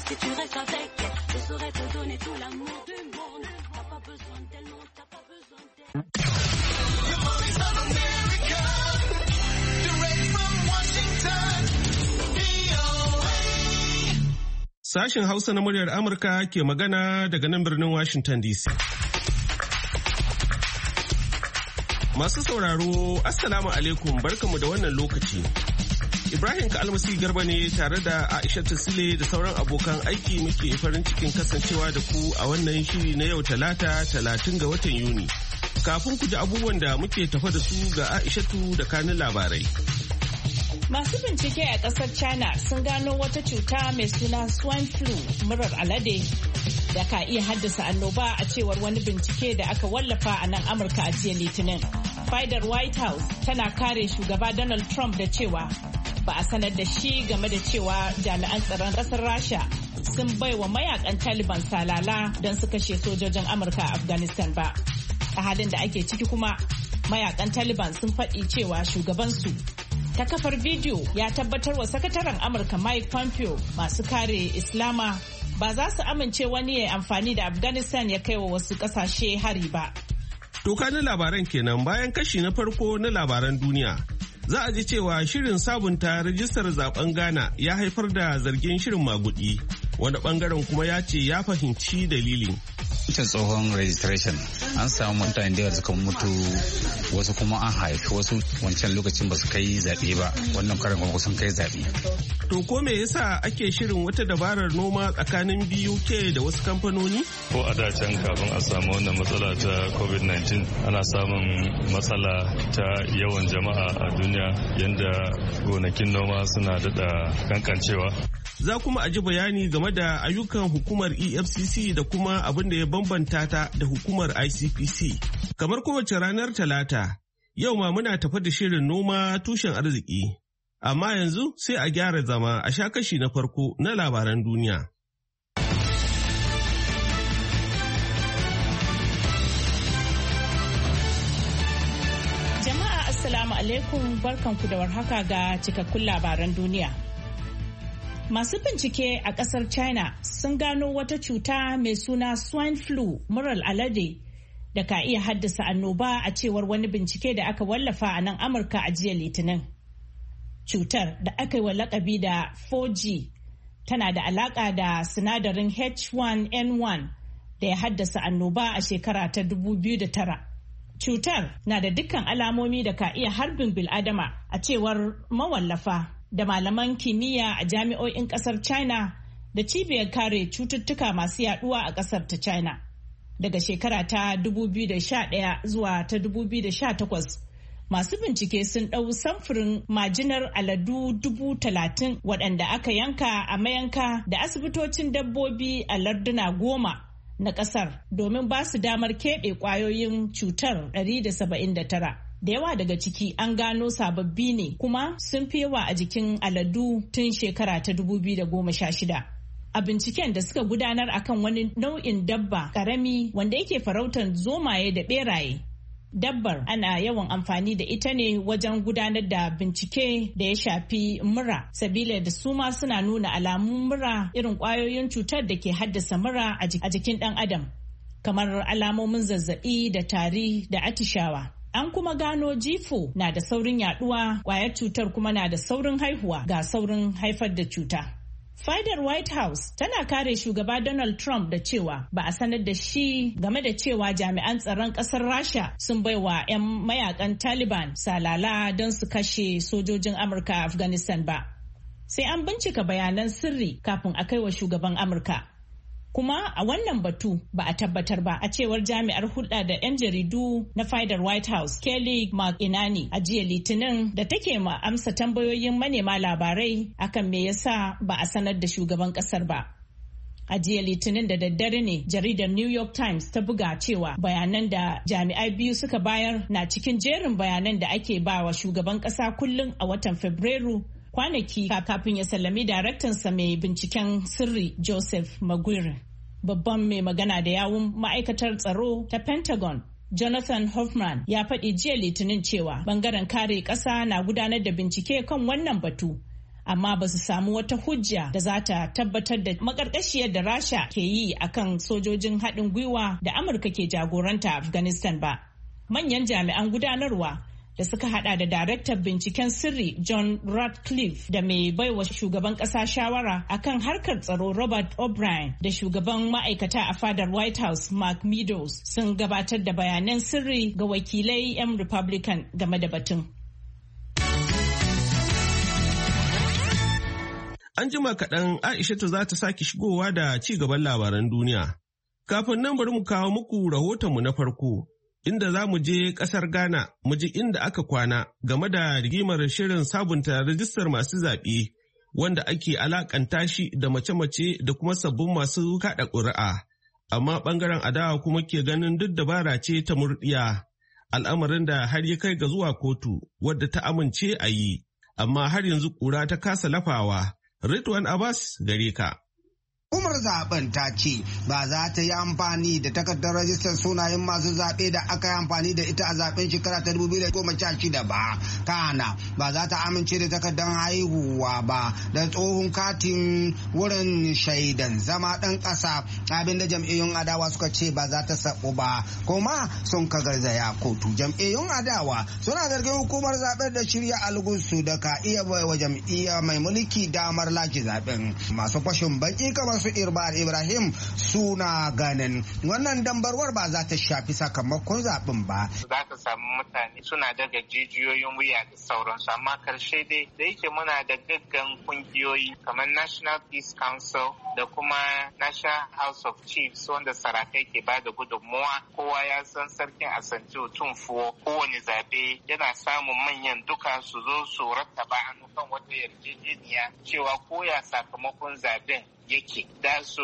Si tu restes avec, je saurais te donner tout l'amour du monde. T'as pas besoin d'elle, non, t'as pas besoin d'elle. Sashen Hausa na muryar Amurka ke magana daga nan birnin Washington DC. Masu sauraro, Assalamu alaikum, barkamu da wannan lokaci. Ibrahim Kalmasi Garba ne tare da Aisha Sile da sauran abokan aiki muke farin cikin kasancewa da ku a wannan shiri na yau Talata 30 ga watan Yuni. Kafin ku ji abubuwan da muke tafa da su ga Aishatu da kanin labarai. Masu bincike a ƙasar China sun gano wata cuta mai suna swine flu murar alade da ka iya haddasa annoba a cewar wani bincike da aka wallafa a nan Amurka a jiya Litinin. Fadar White House tana kare shugaba Donald Trump da cewa ba a sanar da shi game da cewa jami'an tsaron ƙasar Rasha sun baiwa mayakan Taliban salala don su kashe sojojin Amurka a Afghanistan ba. A halin da ake ciki kuma, mayakan Taliban sun faɗi cewa shugabansu ta kafar bidiyo ya tabbatar wa sakataren Amurka Mike Pompeo masu kare Islama ba za su amince wani ya amfani da Afghanistan ya kai wa wasu ƙasashe hari ba. Doka na labaran kenan bayan kashi na farko na labaran duniya. Za a ji cewa shirin sabunta rajistar zaben Ghana ya haifar da zargin shirin magudi. Wani bangaren kuma ya ce ya fahimci dalilin. Wancan tsohon registration an samu mutane da suka mutu, wasu kuma an haifi wasu wancan lokacin ba su kai zaɓe ba, wannan karin kuma sun kai zaɓe. To ko me yasa ake shirin wata dabarar noma tsakanin BUK da wasu kamfanoni? Ko a da can kafin a samu wannan matsala ta COVID-19 ana samun matsala ta yawan jama'a a duniya yadda gonakin noma suna daɗa kankancewa. Za kuma a ji bayani game da ayyukan hukumar EFCC da kuma abin da ya bambanta ta da hukumar ICPC. Kamar kowace ranar Talata, yau ma muna tafa da shirin noma tushen arziki. Amma yanzu sai a gyara zama a sha kashi na farko na labaran duniya. Jama'a Assalamu alaikum, barkanku da warhaka ga cikakkun labaran duniya. Masu bincike a ƙasar China sun gano wata cuta mai suna swine flu murar alade da ka iya haddasa annoba a cewar wani bincike da aka wallafa a nan Amurka a jiya Litinin. Cutar da aka yi wa lakabi da 4G tana da alaƙa da sinadarin H1N1 da ya haddasa annoba a shekara ta 2009. Cutar na da dukkan alamomi da ka iya harbin bil'adama a cewar mawallafa da malaman kimiyya a jami'o'in kasar China da cibiyar kare cututtuka masu yaduwa a kasar ta China. Daga shekara ta 2011 zuwa ta 2018, masu bincike sun ɗau samfurin majinar aladu 30,000 waɗanda aka yanka a mayanka da asibitocin dabbobi a larduna 10 na ƙasar domin ba su damar keɓe ƙwayoyin cutar 179. Da yawa daga ciki an gano sababbi ne kuma sun fi yawa a jikin aladu tun shekara ta 2016. A binciken da suka gudanar akan wani nau'in dabba karami wanda yake farautar zomaye da beraye. Dabbar ana yawan amfani da ita ne wajen gudanar da bincike da ya shafi mura, sabila da su ma suna nuna alamun mura irin ƙwayoyin cutar da ke haddasa mura a jikin ɗan adam, kamar alamomin zazzaɓi da tari da atishawa. An kuma gano jifo na da saurin yaduwa, kwayar cutar kuma na da saurin haihuwa ga saurin haifar da cuta. Fadar White House tana kare shugaba Donald Trump da cewa ba a sanar da shi game da cewa jami'an tsaron ƙasar Rasha sun baiwa 'yan mayakan Taliban salala don su kashe sojojin Amurka a Afghanistan ba. Sai an bincika bayanan sirri kafin a kai wa shugaban Amurka. Kuma a wannan batu ba a tabbatar ba, a cewar jami'ar hulɗa da 'yan jaridu na fadar White House Kelly McEnany a jiya Litinin da take ma amsa tambayoyin manema labarai akan me yasa ba a sanar da shugaban ƙasar ba. A jiya Litinin da daddare ne jaridar New York Times ta buga cewa bayanan da jami'ai biyu suka bayar na cikin jerin bayanan da ake ba wa shugaban ƙasa kullum a watan Fabrairu, kwanaki kafin ya sallami daraktansa mai binciken sirri Joseph Maguire. Babban mai magana da yawun ma'aikatar tsaro ta Pentagon, Jonathan Hoffman, ya faɗi jiya Litinin cewa bangaren kare ƙasa na gudanar da bincike kan wannan batu, amma ba su samu wata hujja da za ta tabbatar da makarkashiyar da Rasha ke yi akan sojojin haɗin gwiwa da Amurka ke jagoranta Afghanistan ba. Manyan jami'an gudanarwa da suka hada da daraktan binciken sirri John Ratcliffe da mai baiwa shugaban kasa shawara akan harkar tsaro Robert O'Brien da shugaban ma'aikata a fadar White House Mark Meadows sun gabatar da bayanan sirri ga wakilai 'yan Republican game da batun. An jima kaɗan Aishatu za ta sake shigowa da ci gaban labaran duniya. Kafin nan bari mu kawo muku rahotonmu na farko. Inda za mu je ƙasar Ghana mu ji inda aka kwana game da rigimar shirin sabunta rajistar masu zaɓe wanda ake alakanta shi da mace-mace da kuma sabbin masu kaɗa ƙuri'a. Amma ɓangaren adawa kuma ke ganin duk dabara ce ta murɗiya, al'amarin da har ya kai ga zuwa kotu wadda ta amince a yi, amma har yanzu ƙura ta kasa lafawa. Ridwan Abbas gare ka. Hukumar zaben ta ce ba za ta yi amfani da takardar rajistar sunayen masu zaɓe da aka yi amfani da ita a zaben shekara ta 2016 ba. Kana ba za ta amince da takardar haihuwa ba da tsohon katin wurin shaidan zama ɗan ƙasa, abinda jam'iyyun adawa suka ce ba za ta saɓu ba, kuma sun ka garzaya kotu. Jam'iyyun adawa suna zargin hukumar zaben da shirya algusu da ka iya baiwa jam'iyya mai mulki damar lashe zaben. Masu fashin baki kamar su Irbar Ibrahim suna ganin wannan dambarwar ba za ta shafi sakamakon zaɓen ba. Za ka samu mutane suna daga jijiyoyin wuya da sauransu, amma karshe dai da yake muna da gaggan kungiyoyi kamar National Peace Council da kuma National House of Chiefs wanda sarakai ke ba da gudunmuwa. Kowa ya san sarkin Asante Otunfuo kowane zaɓe yana samun manyan duka su zo su rattaba hannu kan wata yarjejeniya cewa koya sakamakon zaɓen yake da su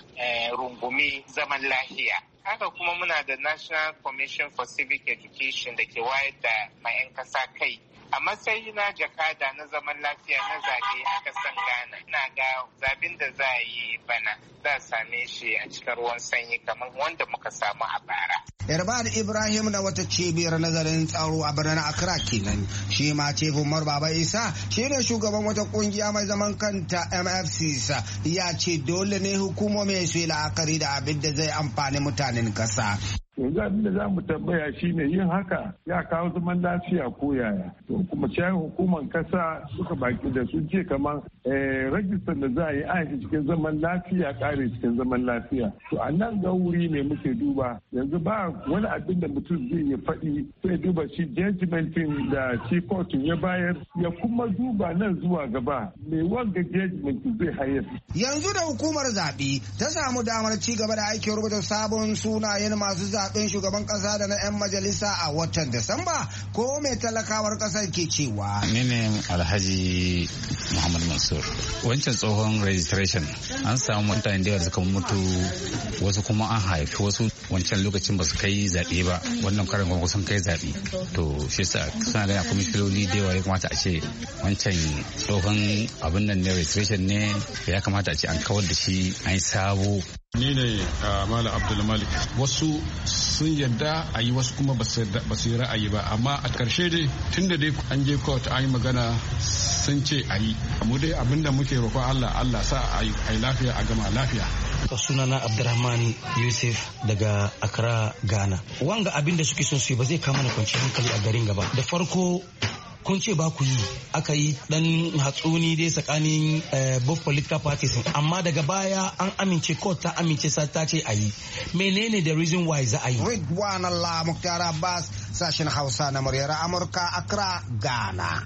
rungumi zaman lahiya. Haka kuma muna da National Commission for Civic Education da ke wayar da ma'yan kasa kai. A matsayi na jakada na zaman lafiya na zaɓe a ƙasar Ghana, ina ga zaɓen da za a yi bana za a same shi a cikin ruwan sanyi kamar wanda muka samu a bara. Irbad Ibrahim na wata cibiyar nazarin tsaro a birnin Accra kenan. Shi ma ce Umar Baba Isa shi ne shugaban wata kungiya mai zaman kanta MFC ya ce dole ne hukumomi su yi la'akari da abin da zai amfani mutanen kasa. Yanzu abin da za mu tambaya shi ne yin haka ya kawo zaman lafiya ko yaya. To kuma shayin hukumar kasa suka baki da sun ce kamar rajistar da za a yi aiki cikin zaman lafiya kare cikin zaman lafiya. To a nan ga wuri ne muke duba yanzu ba wani abin da mutum zai yi faɗi sai duba shi judgmentin da shi kotun ya bayar ya kuma duba nan zuwa gaba me wanga judgment zai hayar. Yanzu da hukumar zaɓe ta samu damar ci gaba da aikin rubuta sabon sunayen masu zaɓen shugaban ƙasa da na 'yan majalisa a watan Disamba ko mai talakawar ƙasar ke cewa. Ni ne Alhaji Muhammad Mansur. Wancan tsohon registration an samu mutane da yawa suka mutu, wasu kuma an haifi wasu wancan lokacin ba su kai zaɓe ba, wannan karin kuma sun kai zaɓe. To shi sa suna gani akwai mishkiloli da yawa ya kamata a ce wancan tsohon abin nan ne registration ne ya kamata a ce an kawar da shi an yi sabo. Ni ne Malam Abdul Malik. Wasu sun yadda a yi, wasu kuma ba su yi ra'ayi ba, amma a ƙarshe dai tun da dai an je court an yi magana sun ce a yi. Mu dai abinda muke roƙon Allah sa a yi lafiya a gama lafiya. Sunana Abdurrahman Yusuf daga Accra, Ghana. Wanga abin da suke son su yi ba zai kama na kwanciyar hankali a garin gaba. Da farko kun ce ba ku yi, aka yi dan hatsuni dai tsakanin both political parties, amma daga baya an amince, court ta amince ta ce a yi. Menene the reason why za a yi? Ridwan Allah Mukhtar Abbas, sashen Hausa na muryar Amurka, Accra, Ghana.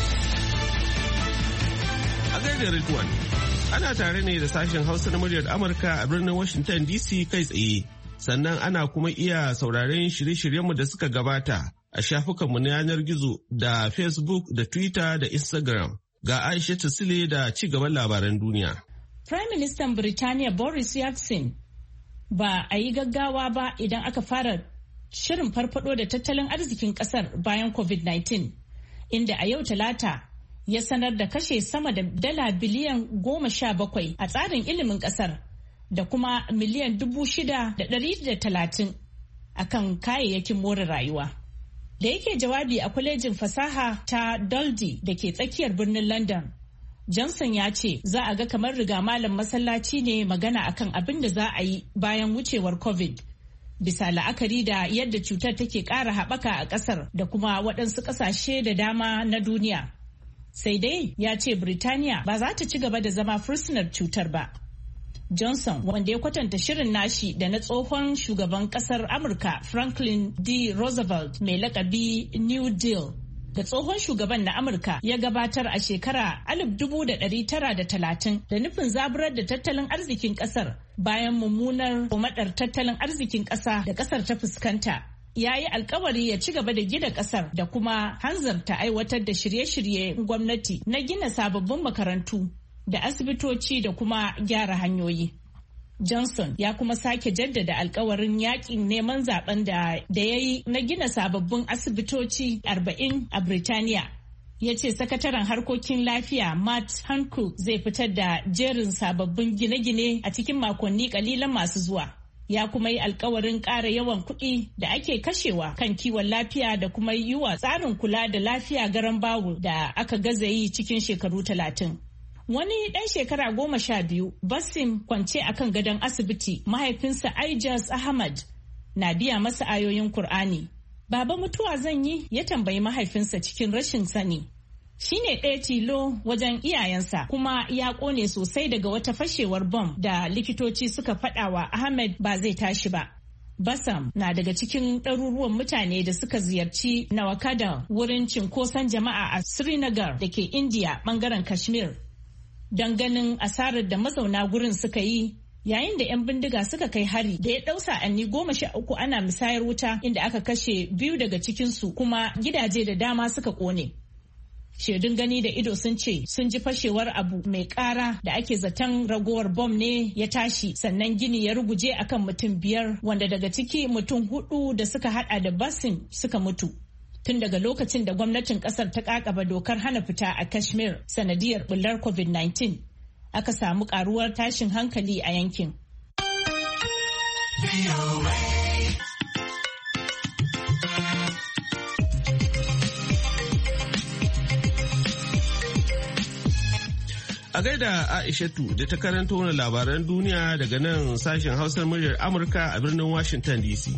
A gaida Ridwan, ana tare ne da sashen Hausa na muryar Amurka a birnin Washington DC kai tsaye. Sannan ana kuma iya sauraren shirye-shiryenmu da suka gabata a shafukanmu na yanar gizo da Facebook da Twitter da Instagram. Ga Aisha Sile da ci gaban labaran duniya. Prime Minister Birtaniya Boris Johnson ba a yi gaggawa ba idan aka fara shirin farfado da tattalin arzikin kasar bayan COVID-19, inda a yau Talata ya sanar da kashe sama da dala biliyan 17 a tsarin ilimin kasar da kuma miliyan 6,130 a kan kayayyakin more rayuwa. Da yake jawabi a kwalejin fasaha ta Dundee da ke tsakiyar birnin London, Johnson ya ce za a ga kamar riga malam masallaci ne magana akan abin da za a yi bayan wucewar COVID. Bisa la'akari da yadda cutar take ƙara haɓaka a ƙasar da kuma waɗansu ƙasashe da dama na duniya. Sai dai ya ce Birtaniya ba za ta ci gaba da zama fursunar cutar ba. Johnson, wanda ya kwatanta shirin nashi da na tsohon shugaban ƙasar Amurka Franklin D. Roosevelt mai lakabi New Deal, da tsohon shugaban na Amurka ya gabatar a shekara 1930 da nufin zaburar da tattalin arzikin ƙasar bayan mummunar komadar tattalin arzikin ƙasa da ƙasar ta fuskanta. Ya yi alkawari ya ci gaba da gina ƙasar da kuma hanzarta aiwatar da shirye-shirye gwamnati na gina sababbin makarantu da asibitoci da kuma gyara hanyoyi. Johnson ya kuma sake jaddada alkawarin yakin neman zaben da ya yi na gina sababbin asibitoci 40 a Birtaniya. Ya ce sakataren harkokin lafiya Matt Hancock zai fitar da jerin sababbin gine-gine a cikin makonni kalilan masu zuwa. Ya kuma yi alkawarin ƙara yawan kuɗi da ake kashewa kan kiwon lafiya da kuma yi wa tsarin kula da lafiya garan bawul da aka gaza yi cikin shekaru 30. Wani ɗan shekara 12, Basim, kwance a kan gadon asibiti, mahaifinsa Aijaz Ahmad na biya masa ayoyin Kur'ani. Baba, mutuwa zan yi? Ya tambayi mahaifinsa cikin rashin sani. Shi ne ɗaya tilo wajen iyayensa kuma ya ƙone sosai daga wata fashewar bom da likitoci suka faɗawa Ahmed ba zai tashi ba. Bassam na daga cikin ɗaruruwan mutane da suka ziyarci Nawakada, wurin cinkoson jama'a a Srinagar da ke Indiya ɓangaren Kashmir, don ganin asarar da mazauna gurin suka yi yayin da 'yan bindiga suka kai hari da ya ɗau sa'anni 13 ana musayar wuta, inda aka kashe 2 daga cikinsu kuma gidaje da dama suka ƙone. Shaidun gani da ido sun ce sun ji fashewar abu mai ƙara da ake zaton ragowar bom ne ya tashi, sannan gini ya ruguje akan mutum 5, wanda daga ciki mutum 4 da suka hada da Basim suka mutu. Tun daga lokacin da gwamnatin kasar ta kakaba dokar hana fita a Kashmir sanadiyar bullar COVID-19, aka samu karuwar tashin hankali a yankin. A gaida Aishatu da ta karanto mana labaran duniya daga nan sashen Hausar muryar Amurka a birnin Washington DC.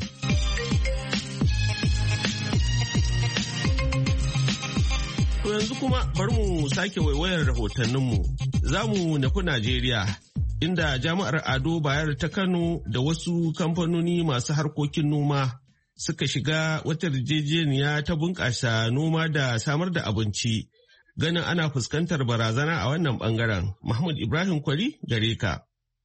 To yanzu kuma bari mu sake waiwayar rahotanninmu. Za mu nufi Najeriya, inda jami'ar Ado Bayero ta Kano da wasu kamfanoni masu harkokin noma suka shiga wata yarjejeniya ta bunƙasa noma da samar da abinci. Ganin ana fuskantar barazana a wannan bangaren. Mahmud Ibrahim Kwari gare ka.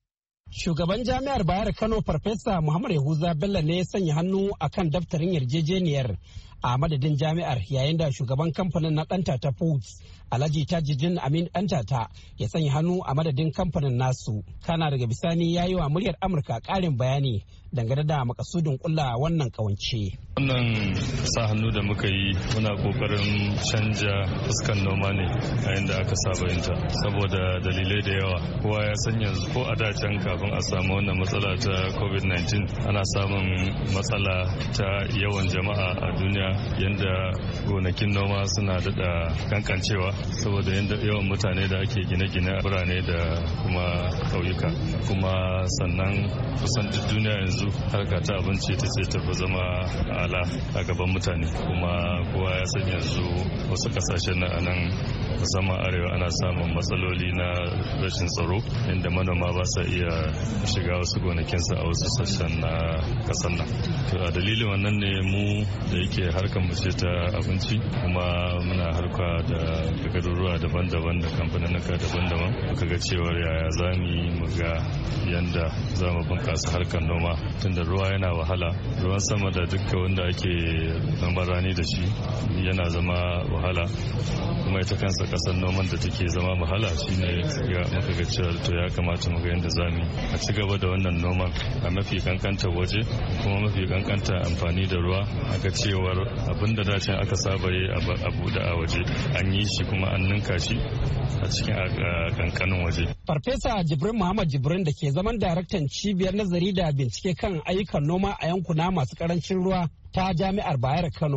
Shugaban jami'ar Bayero Kano Farfesa Muhammad Yahuza Bello ne ya sanya hannu akan daftarin yarjejeniyar a madadin jami'ar, yayin da shugaban kamfanin na Ɗantata Foods Alhaji Tajidin Amin Ɗantata ya sanya hannu a madadin kamfanin nasu. Kana daga bisani ya yi wa muryar Amurka ƙarin bayani dangane da makasudin kulla wannan kawance. Wannan sa hannu da muka yi muna kokarin canja fuskan noma ne a yadda aka saba yinta, saboda dalilai da yawa. Kowa ya san yanzu ko a da can kafin a samu wannan matsala ta COVID-19 ana samun matsala ta yawan jama'a a duniya, yadda gonakin noma suna daɗa kankancewa saboda yadda yawan mutane da ake gine-gine a birane da kuma ƙauyuka. Kuma sannan kusan duk duniya yanzu harka ta abinci ta ce tafi zama ala a gaban mutane, kuma kowa ya san yanzu wasu kasashen na anan musamman arewa ana samun matsaloli na rashin tsaro, inda manoma ba sa iya shiga wasu gonakinsu a wasu sashen na kasan nan. To a dalilin wannan ne mu da yake harkar mu ce ta abinci, kuma muna harka da garuruwa daban-daban da kamfaninnika daban-daban, muka ga cewar yaya za mu ga yanda za mu bunƙasa harkar noma, tunda ruwa yana wahala. Ruwan sama da dukkan wanda ake noman rani da shi yana zama wahala, kuma ita kansa kasar noman da take zama wahala shine muka ga cewa to ya kamata mu ga yanda za mu a ci gaba da wannan noman a mafi kankantar waje, kuma mafi kankantar amfani da ruwa. Aka cewar abin da dacin aka saba yi a buɗe a waje an yi shi kuma an ninka shi a cikin kankanin waje. Farfesa Jibrin Muhammad Jibrin da ke zaman daraktan cibiyar nazari da bincike kan ayyukan noma a yankuna masu karancin ruwa ta jami'ar Bayero Kano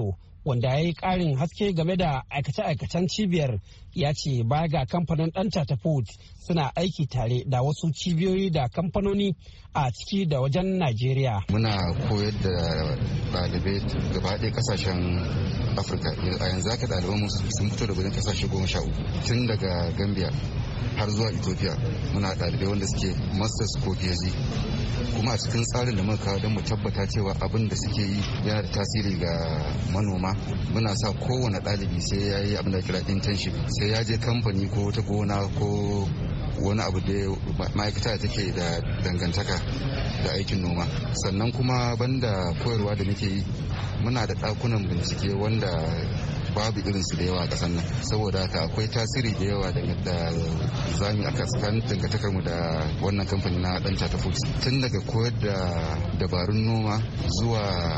wanda ya yi ƙarin haske game da aikace-aikacen cibiyar ya ce baya ga kamfanin Ɗantata Foods suna aiki tare da wasu cibiyoyi da kamfanoni a ciki da wajen Najeriya. Muna koyar da ɗalibai gaba ɗaya ƙasashen Afirka. A yanzu haka ɗaliban sun fito da wajen ƙasashe 13 tun daga Gambia har zuwa Ethiopia. Muna ɗalibai wanda suke masters ko PhD. Kuma a cikin tsarin da muka kawo don mu tabbata cewa abin da suke yi yana da tasiri ga manoma, muna sa kowane ɗalibi sai ya yi abin da kira internship, sai ya je kamfani ko wata gona ko wani abu da ma'aikata da take da dangantaka da aikin noma. Sannan kuma banda koyarwa da muke yi, muna da ɗakunan bincike wanda babu irinsu da yawa a ƙasar nan, saboda haka akwai tasiri da yawa da zami a kan dangantakar mu da wannan kamfani na Ɗantata Foods, tun daga koyar da dabarun noma zuwa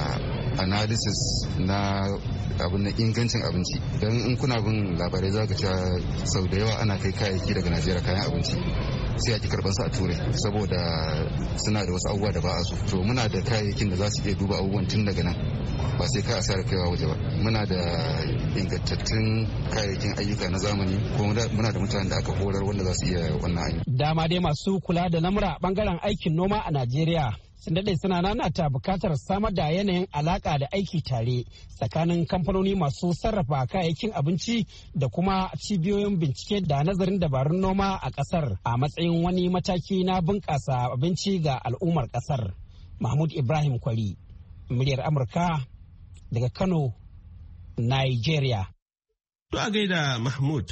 analysis na abin na ingancin abinci. Don in kuna bin labarai za ka cewa sau da yawa ana kai kayayyaki daga Najeriya, kayan abinci sai a ki karɓar su a turai saboda suna da wasu abubuwa da ba a so. To muna da kayayyakin da za su iya duba abubuwan tun daga nan, ba sai ka asara kaiwa waje ba. Muna da ingantattun kayayyakin ayyuka na zamani, ko muna da mutanen da aka horar wanda za su iya wannan ayyuka. Dama dai masu kula da lamura bangaren aikin noma a Najeriya sun daɗe suna nanata bukatar samar da yanayin alaƙa da aiki tare tsakanin kamfanoni masu sarrafa kayayyakin abinci da kuma cibiyoyin bincike da nazarin dabarun noma a ƙasar a matsayin wani mataki na bunƙasa abinci ga al'ummar ƙasar. Mahmud Ibrahim Kwari, muryar Amurka daga Kano, Nigeria. To a gaida Mahmud.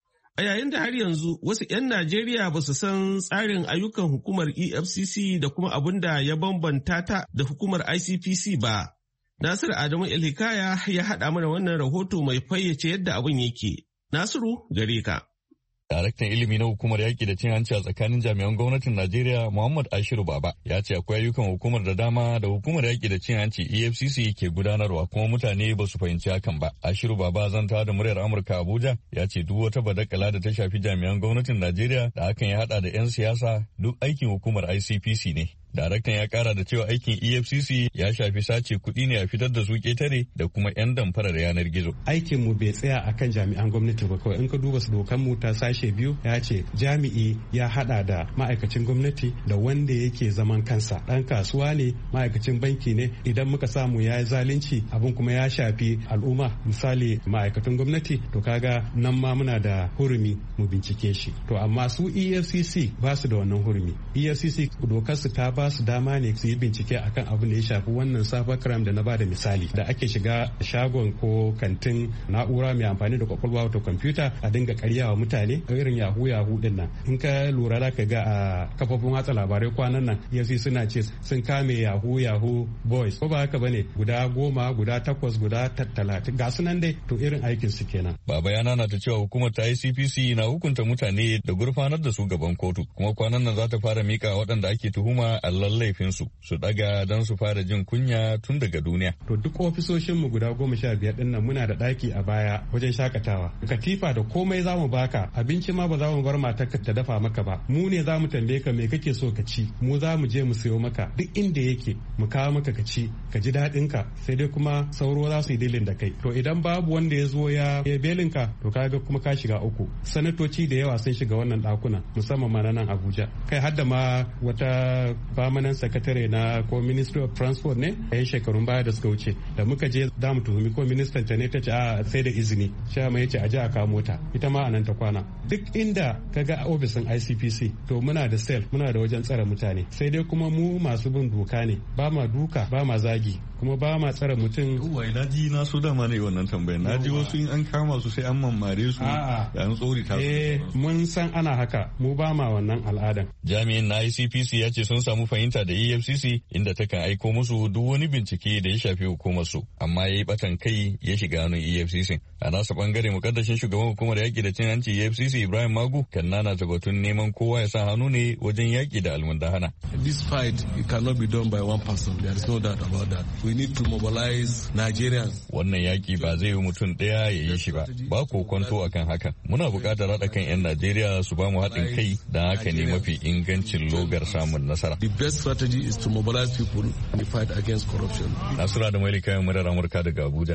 A yayin da har yanzu wasu 'yan Najeriya ba su san tsarin ayyukan hukumar EFCC da kuma abin da ya bambanta ta da hukumar ICPC ba, Nasiru Adamu El-Hikaya ya haɗa mana wannan rahoto mai fayyace yadda abin yake. Nasiru, gare ka. Daraktan ilimi na hukumar yaƙi da cin hanci a tsakanin jami'an gwamnatin Najeriya Muhammad Ashiru Baba ya ce akwai ayyukan hukumar da dama da hukumar yaƙi da cin hanci EFCC ke gudanarwa kuma mutane ba su fahimci hakan ba. Ashiru Baba zanta da muryar Amurka Abuja ya ce duk wata badakala da ta shafi jami'an gwamnatin Najeriya da hakan ya haɗa da 'yan siyasa duk aikin hukumar ICPC ne. Daraktan ya kara da cewa aikin EFCC ya shafi sace kuɗi ne a fitar da su ketare da kuma 'yan damfarar yanar gizo. Aikin mu bai tsaya akan jami'an gwamnati ba kawai. In ka duba dokan mu ta sashe 2 ya ce jami'i ya hada da ma'aikacin gwamnati da wanda yake zaman kansa. Dan kasuwa ne, ma'aikacin banki ne. Idan muka samu ya yi zalunci abin kuma ya shafi al'umma, misali ma'aikatan gwamnati, to kaga nan ma muna da hurumi mu bincike shi. To amma su EFCC ba su da wannan hurumi. EFCC dokar su ta ba su dama ne su yi bincike akan abin da ya shafi wannan cyber crime da na bada misali, da ake shiga shagon ko kantin na'ura mai amfani da kwakwalwa wato kwamfuta a dinga karyawa mutane irin yahoo din nan. In ka lura da ka ga a kafofin watsa labarai kwanan nan yafi suna ce sun kame yahoo boys, ko ba haka bane, guda 10 guda 8 guda 30 ga sunan dai. To irin aikin su kenan. Baba ya nana ta cewa hukumar ta ICPC na hukunta mutane da gurfanar da su gaban kotu, kuma kwanan nan za ta fara mika waɗanda ake tuhuma allan laifinsu su daga don su fara jin kunya tun daga duniya. To duk ofisoshinmu guda 15 din nan muna da ɗaki a baya wajen shakatawa, katifa da komai za mu baka, abinci ma ba za mu bar matarka ta dafa maka ba, mu ne za mu tambaye ka me kake so ka ci, mu za mu je mu sayo maka duk inda yake mu kawo maka ka ci ka ji daɗin ka, sai dai kuma sauro za su yi dilin da kai. To idan babu wanda ya zo ya belin ka, to kaga kuma ka shiga uku. Sanatoci da yawa sun shiga wannan ɗakuna musamman ma nan Abuja, kai hadda ma wata permanent secretary na ko Ministry of Transport ne a yan shekarun baya da suka wuce, da muka je da mu tuhumi ko ministan ta ne ta ce a sai da izini, sha mai yace a je a kawo mota, ita ma anan ta kwana. Duk inda kaga ofisin ICPC to muna da cell, muna da wajen tsare mutane, sai dai kuma mu masu bin doka ne, ba ma duka ba ma zagi kuma ba ma tsare mutum. Wai na ji na so dama ne wannan tambayar, na ji wasu in an kama su sai an mammare su da an tsori ta su. Mun san ana haka, mu ba ma wannan al'adan. Jami'in na ICPC ya ce sun samu fahimta da EFCC inda ta kan aiko musu duk wani bincike da ya shafi hukumar su, amma ya yi batan kai ya shiga hannun EFCC. A nasa bangare mukaddashin shugaban hukumar yaƙi da cin hanci EFCC Ibrahim Magu kan nana ta batun neman kowa ya sa hannu ne wajen yaƙi da almundahana. This fight it cannot be done by one person. There is no doubt about that. We need to mobilize Nigerians. Wannan yaƙi ba zai yi mutum ɗaya ya yi shi ba. Ba ko kwanto akan haka. Muna buƙatar haɗa kan 'yan Najeriya su ba mu haɗin kai, don haka ne mafi ingancin logar samun nasara. The best strategy is to mobilize people in the fight against corruption. Nasura da Mailika murar Amurka daga Abuja,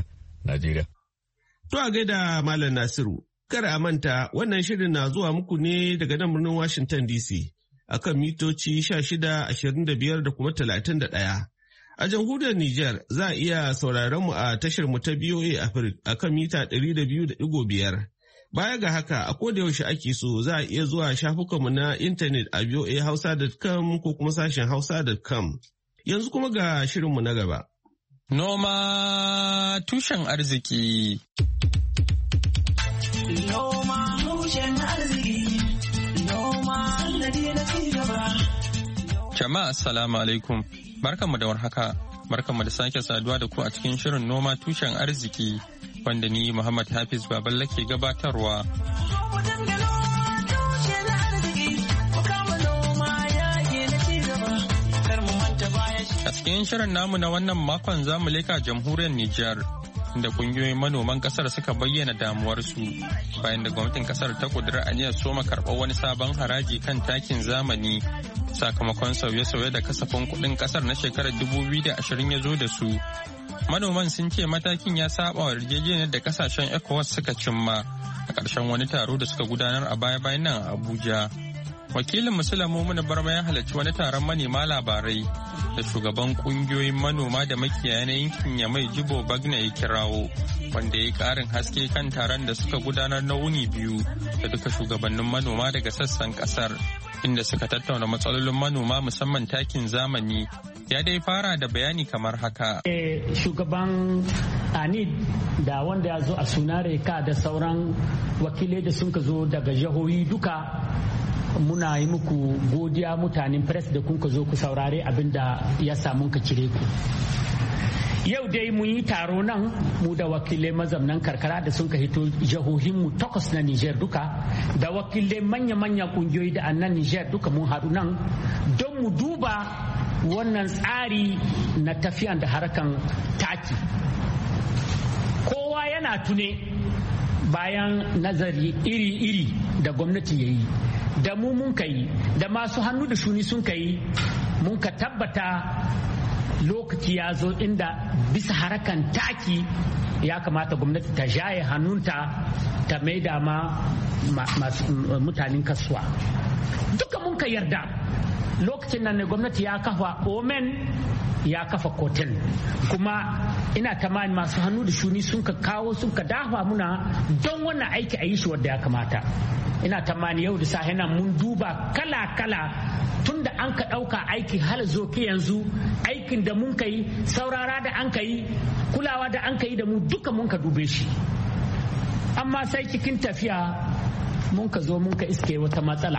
Najeriya. To a gaida Malam Nasiru, kar a manta wannan shirin na zuwa muku ne daga nan birnin Washington DC akan mitoci 16, 25 da kuma 31. A jamhuriyar Nijar za a iya sauraron mu a tashar mu ta BOA Africa akan mita 200.5. Baya ga haka a koda yaushe ake so za a iya zuwa shafukanmu na intanet a voahausa.com ko kuma sashen hausa.com. Yanzu kuma ga shirinmu na gaba. Noma tushen arziki. Noma tushen arziki. Noma sannadi na cigaba. Jama'a assalamu alaikum. Barkanmu da warhaka. Barkanmu da sake saduwa da ku a cikin shirin noma tushen arziki wanda ni Muhammad Hafiz Baballe ke gabatarwa. A cikin shirin namu na wannan makon zamu leka jamhuriyar Nijar inda kungiyoyin manoman kasar suka bayyana damuwarsu bayan da gwamnatin kasar ta kudura aniyar soma karɓar wani sabon haraji kan takin zamani sakamakon sauye-sauye da kasafin kuɗin kasar na shekarar 2020 ya zo da su. Manoman sun ce matakin ya saba wa yarjejeniyar da kasashen ECOWAS suka cimma a ƙarshen wani taro da suka gudanar a baya-bayan nan a Abuja. Wakilin Musulamu Mumunu Barma ya halarci wani taron manema labarai da shugaban kungiyoyin manoma da makiyaya na yankin Yamai Jibo Bagna ya kirawo, wanda ya yi ƙarin haske kan taron da suka gudanar na wuni biyu da duka shugabannin manoma daga sassan ƙasar, inda suka tattauna matsalolin manoma musamman takin zamani. Ya dai fara da bayani kamar haka. Shugaban ANID da wanda ya zo a sunare ka da sauran wakilai da sun ka zo daga jihohi duka muna yi muku godiya mutanen press da kun ka zo ku saurare abin da ya samu ka cire ku. Yau dai mun yi taro nan mu da wakilai mazamnan karkara da sun ka hito jihohinmu 8 na Niger duka da wakilai manya-manya kungiyoyi da annan Niger duka mun haɗu nan don mu duba wannan tsari na tafiyan da harkan taki. Kowa yana tune bayan nazari iri-iri da gwamnati ya yi da mu mun ka yi da masu hannu da shuni sun ka yi mun ka tabbata lokaci ya zo inda bisa harakan taki ya kamata gwamnati ta jaye hannunta ta maida ma mutanen kasuwa duka mun ka yarda. Lokacin nan ne gwamnati ya kafa omen ya kafa kotel kuma ina tamani masu hannu da shuni sun ka kawo sun ka dafa muna don wannan aiki a yi shi wadda ya kamata. Ina tamani yau da safe nan mun duba kala-kala tun da an ka ɗauka aiki hal zo ke yanzu aikin da mun ka yi saurara da an ka yi kulawa da an ka yi da mu duka mun ka dube shi, amma sai cikin tafiya mun ka zo mun ka iske wata matsala.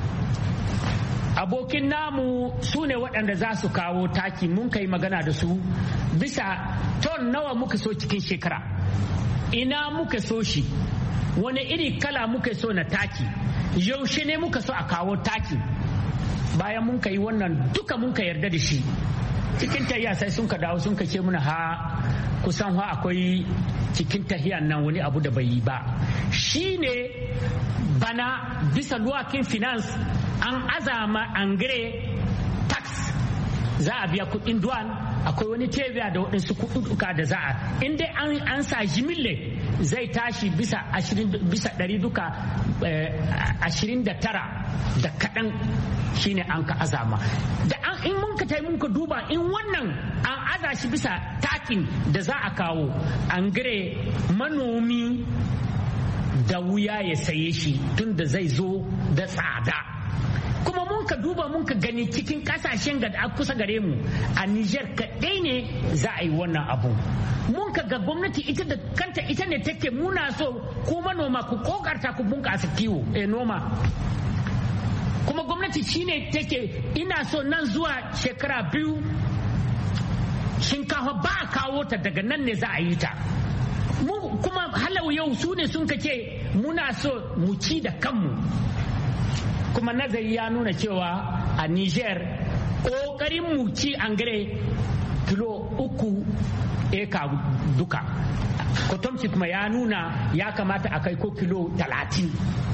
Abokin namu su ne waɗanda za su kawo taki mun kai magana da su bisa ton nawa muka so cikin shekara, ina muka so shi, wani iri kala muka so na taki, yaushe ne muka so a kawo taki. Bayan mun kai wannan duka mun ka yarda da shi cikin tahiya sai sun ka dawo sun ka ce muna kusan akwai cikin tahiyan nan wani abu da bai yi ba, shine bana bisa luwakin finance an azama angare tax za a biya kudin duwan, akwai wani tebiya da waɗansu kuɗuɗuka da za a in dai an sa jimille zai tashi bisa 100 duka 29 da kaɗan shine an ka azama da in mun ka tai mun ka duba in wannan an aza shi bisa takin da za a kawo angare manomi da wuya ya saye shi tun da zai zo da tsada. Kuma mun ka duba mun ka gani cikin kasashen da kusa gare mu a Niger kaɗai ne za a yi wannan abu. Mun ka ga gwamnati ita da kanta ita ne take muna so ku manoma ku kokarta ku bunƙasa kiwo noma. Kuma gwamnati shine take ina so nan zuwa shekara 2 shinkafa ba a kawo ta daga nan ne za a yi ta. Kuma halau yau su ne sun kace muna so mu ci da kanmu. Kuma nazari ya nuna cewa a Niger ƙoƙarin mu ci angare kilo 3 eka duka. Kotomci kuma ya nuna ya kamata a kai ko kilo 30.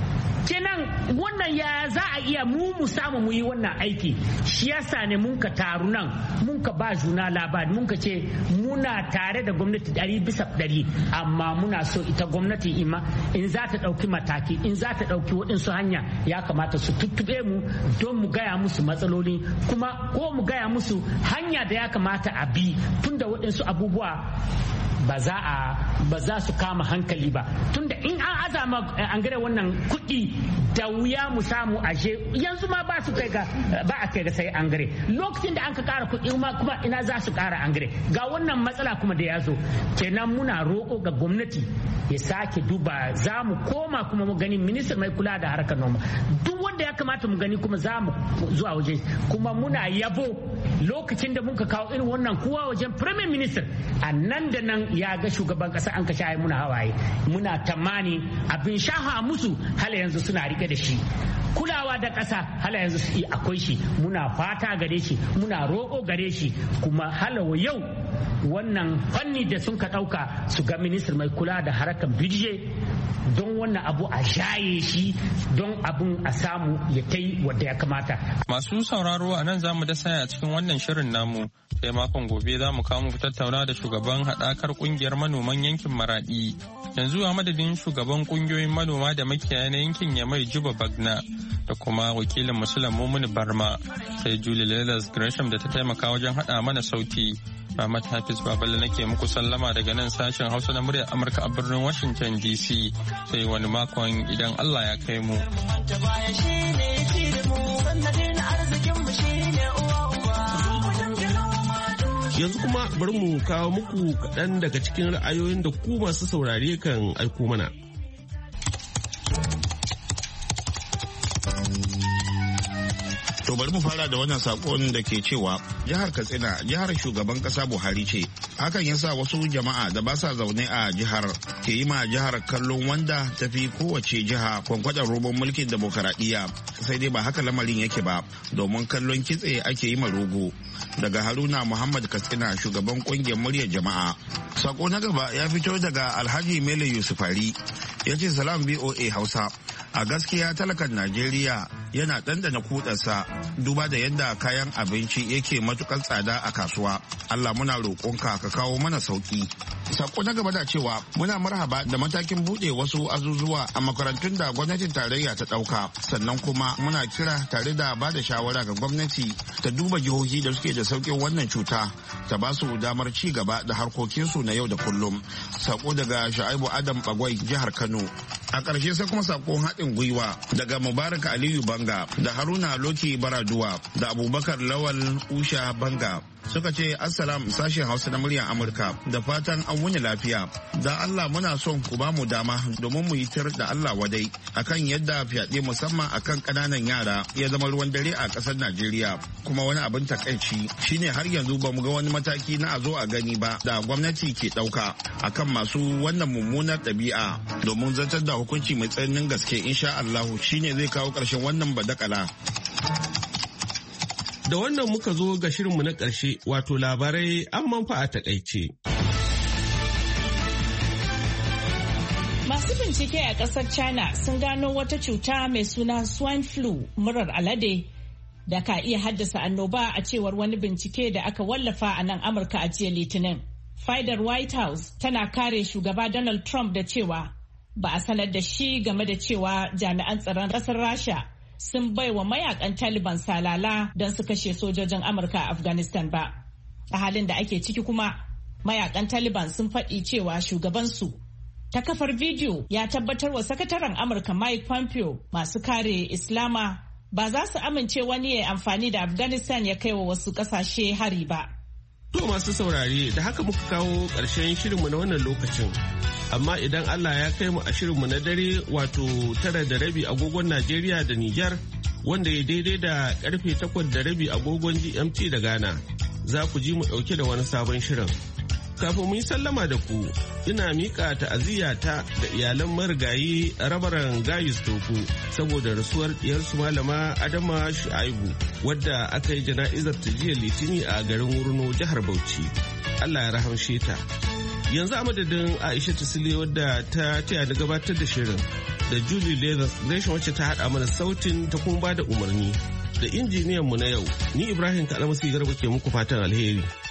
kenan wannan ya za a iya mu samu mu yi wannan aiki. Shi yasa ne mun ka taru nan mun ka ba juna labari mun ka ce muna tare da gwamnati 100% amma muna so ita gwamnati in za ta ɗauki mataki in za ta ɗauki waɗansu hanya ya kamata su tuttube mu don mu gaya musu matsaloli kuma ko mu gaya musu hanya da ya kamata a bi tunda waɗansu abubuwa ba za su kama hankali ba tunda in an azama an gare wannan kuɗi da wuya mu samu ashe yanzu ma ba a kai ga sai an gare lokacin da an ka ƙara kuɗi kuma ina za su ƙara an gare ga wannan matsala kuma da ya zo kenan muna roƙo ga gwamnati ya sake duba za mu koma kuma mu gani ministan mai kula da harkar noma duk wanda ya kamata mu gani kuma za mu zuwa waje kuma muna yabo lokacin da muka kawo irin wannan kuwa wajen premier minister a nan da nan ya ga shugaban kasa an ka shaye muna hawaye muna tamani abin shaha musu hala yanzu suna rike da shi kulawa da kasa hala yanzu akwai shi muna fata gare shi muna roƙo gare shi kuma halawa yau wannan fanni da sun ka ɗauka su ga ministar mai kula da harkar bidje don wannan abu a shaye shi don abun a samu ya kai wadda ya kamata. Masu sauraro a nan za mu dasa a cikin wannan shirin namu sai makon gobe za mu kawo muku tattauna da shugaban haɗakar ƙungiyar manoman yankin Maraɗi. Yanzu a madadin shugaban ƙungiyoyin manoma da makiyaya na yankin Yamai Juba Bagna da kuma wakilin Musulun Mumuni Barma sai Julie Leathers Gresham da ta taimaka wajen haɗa mana sauti. Rahmat Hafiz Baballe nake muku sallama daga nan sashen Hausa na muryar Amurka a birnin Washington DC sai wani makon idan Allah ya kai mu. Yanzu kuma bari mu kawo muku kaɗan daga cikin ra'ayoyin da ku masu saurare kan aiko mana. To bari mu fara da wannan sakon da ke cewa jihar Katsina jihar shugaban kasa Buhari ce. Hakan yasa wasu jama'a da ba sa zaune a jihar ke yi ma jihar kallon wanda tafi kowace jiha kwankwadar roban mulkin demokaradiyya. Sai dai ba haka lamarin yake ba domin kallon kitse ake yi ma rogo. Daga Haruna Muhammad Katsina shugaban kungiyar muryar jama'a. Sako na gaba ya fito daga Alhaji Mele Yusufari ya ce salam BOA Hausa. A gaskiya talakan Najeriya yana ɗanɗana kudarsa duba da yadda kayan abinci yake matukar tsada a kasuwa. Allah muna roƙonka ka kawo mana sauki. Sako na gaba da cewa muna marhaba da matakin buɗe wasu azuzuwa a makarantun da gwamnatin tarayya ta ɗauka. Sannan kuma muna kira tare da ba da shawara ga gwamnati ta duba jihohi da suke da sauƙin wannan cuta ta ba su damar ci gaba da harkokinsu na yau da kullum. Sako daga Sha'ibu Adam Bagwai jihar Kano. A ƙarshe sai kuma sakon haɗin gwiwa daga Mubarak Aliyu Banga da Haruna Loki Baraduwa da Abubakar Lawal Usha Banga. Suka ce assalam sashen Hausa na muryar Amurka da fatan an wuni lafiya. Da Allah muna son ku ba mu dama domin mu yi tir da Allah wadai akan yadda fyaɗe musamman akan ƙananan yara ya zama ruwan dare a ƙasar Najeriya. Kuma wani abin takaici shine har yanzu ba mu ga wani mataki na a zo a gani ba da gwamnati ke ɗauka akan masu wannan mummunar ɗabi'a domin zartar da hukunci mai tsananin gaske insha Allahu shine zai kawo ƙarshen wannan badakala. Da wannan muka zo ga shirinmu na ƙarshe wato labarai an manfa a takaice. Masu bincike a ƙasar China sun gano wata cuta mai suna swine flu murar alade da ka iya haddasa annoba a cewar wani bincike da aka wallafa a nan Amurka a jiya Litinin. Fadar White House tana kare shugaba Donald Trump da cewa ba a sanar da shi game da cewa jami'an tsaron ƙasar Rasha sun bai wa mayakan Taliban salala don su kashe sojojin Amurka a Afghanistan ba. A halin da ake ciki kuma, mayakan Taliban sun faɗi cewa shugabansu ta kafar bidiyo ya tabbatar wa sakataren Amurka Mike Pompeo masu kare Islama ba za su amince wani ya amfani da Afghanistan ya kai wa wasu ƙasashe hari ba. To masu saurare da haka muka kawo ƙarshen shirinmu na wannan lokacin. Amma idan Allah ya kai mu a shirinmu na dare wato 9:30 agogon Najeriya da Nijar wanda ya daidai da karfe 8:30 agogon GMT da Ghana za ku ji mu ɗauke da wani sabon shirin. Kafin mu yi sallama da ku ina miƙa ta'aziyyata da iyalan marigayi rabaran Gayus Toku saboda rasuwar diyarsu malama Adama Shu'aibu wadda aka yi jana'izar ta jiya Litini a garin Wurno jihar Bauchi. Allah ya rahamshe ta. Yanzu a madadin Aisha Tisile wadda ta taya da gabatar da shirin da Julie Leathers Gresham wacce ta haɗa mana sautin ta kuma ba da umarni da injiniyan mu na yau. Ni Ibrahim Kalamasi Garba ke muku fatan alheri.